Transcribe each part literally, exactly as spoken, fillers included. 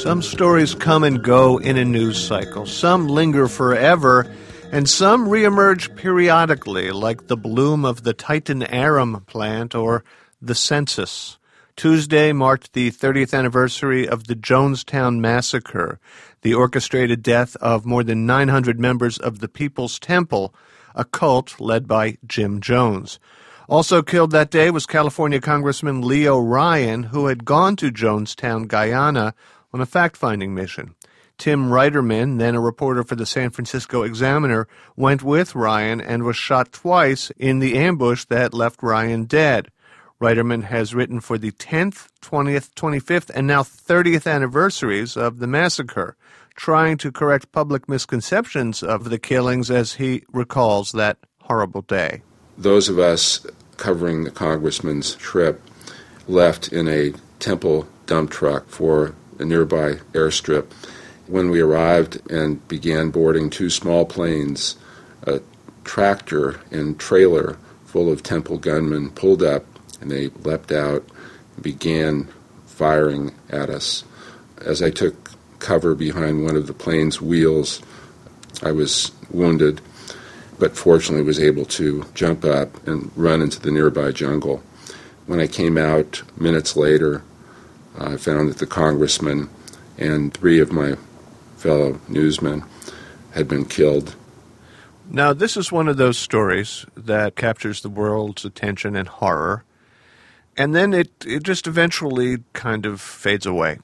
Some stories come and go in a news cycle. Some linger forever, and some reemerge periodically, like the bloom of the Titan Arum plant or the census. Tuesday marked the thirtieth anniversary of the Jonestown Massacre, the orchestrated death of more than nine hundred members of the People's Temple, a cult led by Jim Jones. Also killed that day was California Congressman Leo Ryan, who had gone to Jonestown, Guyana, on a fact-finding mission. Tim Reiterman, then a reporter for the San Francisco Examiner, went with Ryan and was shot twice in the ambush that left Ryan dead. Reiterman has written for the tenth, twentieth, twenty-fifth, and now thirtieth anniversaries of the massacre, trying to correct public misconceptions of the killings as he recalls that horrible day. Those of us covering the congressman's trip left in a Temple dump truck for a nearby airstrip. When we arrived and began boarding two small planes, a tractor and trailer full of Temple gunmen pulled up, and they leapt out and began firing at us. As I took cover behind one of the plane's wheels, I was wounded, but fortunately was able to jump up and run into the nearby jungle. When I came out minutes later, I found that the congressman and three of my fellow newsmen had been killed. Now, this is one of those stories that captures the world's attention and horror, and then it, it just eventually kind of fades away.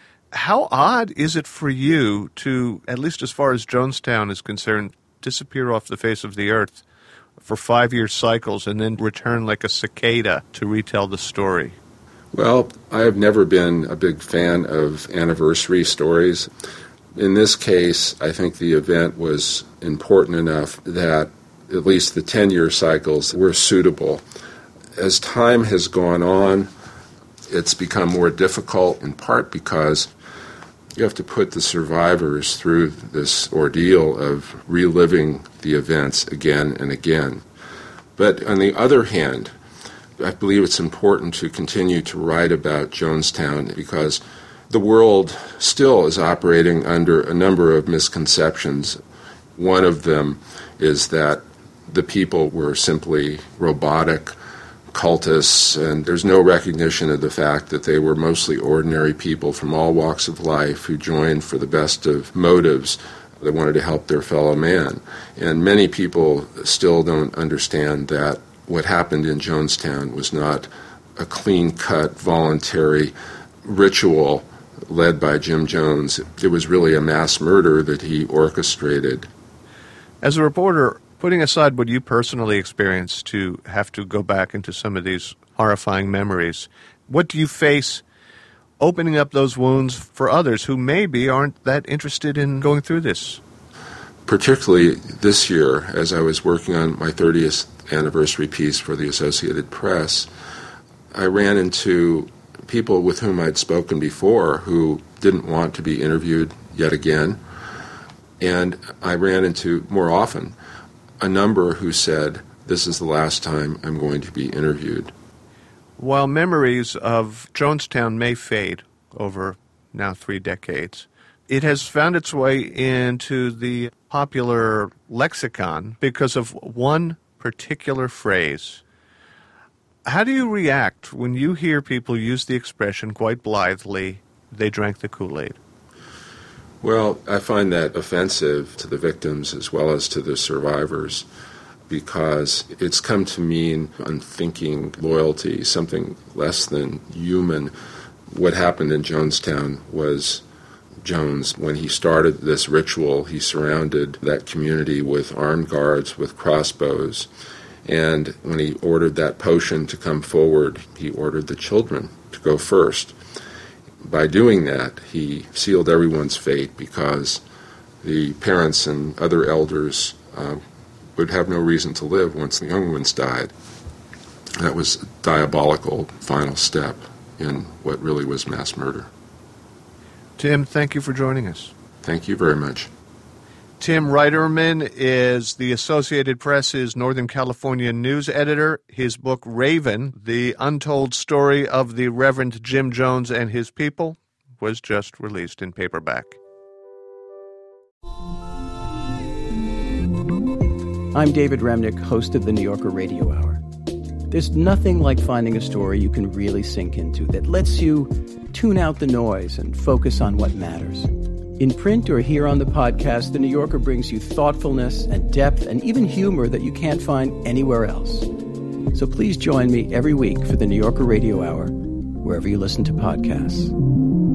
How odd is it for you to, at least as far as Jonestown is concerned, disappear off the face of the earth for five-year cycles and then return like a cicada to retell the story? Well, I have never been a big fan of anniversary stories. In this case, I think the event was important enough that at least the ten-year cycles were suitable. As time has gone on, it's become more difficult, in part because you have to put the survivors through this ordeal of reliving the events again and again. But on the other hand, I believe it's important to continue to write about Jonestown because the world still is operating under a number of misconceptions. One of them is that the people were simply robotic cultists, and there's no recognition of the fact that they were mostly ordinary people from all walks of life who joined for the best of motives. They wanted to help their fellow man. And many people still don't understand that what happened in Jonestown was not a clean-cut, voluntary ritual led by Jim Jones. It was really a mass murder that he orchestrated. As a reporter, putting aside what you personally experienced to have to go back into some of these horrifying memories, what do you face opening up those wounds for others who maybe aren't that interested in going through this? Particularly this year, as I was working on my thirtieth anniversary piece for the Associated Press, I ran into people with whom I'd spoken before who didn't want to be interviewed yet again. And I ran into, more often, a number who said, this is the last time I'm going to be interviewed. While memories of Jonestown may fade over now three decades, it has found its way into the popular lexicon because of one particular phrase. How do you react when you hear people use the expression quite blithely, they drank the Kool-Aid? Well, I find that offensive to the victims as well as to the survivors because it's come to mean unthinking loyalty, something less than human. What happened in Jonestown was Jones, when he started this ritual, he surrounded that community with armed guards with crossbows. And when he ordered that potion to come forward, he ordered the children to go first. By doing that, he sealed everyone's fate because the parents and other elders uh, would have no reason to live once the young ones died. That was a diabolical final step in what really was mass murder. Tim, thank you for joining us. Thank you very much. Tim Reiterman is the Associated Press's Northern California news editor. His book, Raven, The Untold Story of the Reverend Jim Jones and His People, was just released in paperback. I'm David Remnick, host of the New Yorker Radio Hour. There's nothing like finding a story you can really sink into that lets you tune out the noise and focus on what matters. In print or here on the podcast, The New Yorker brings you thoughtfulness and depth and even humor that you can't find anywhere else. So please join me every week for the New Yorker Radio Hour, wherever you listen to podcasts.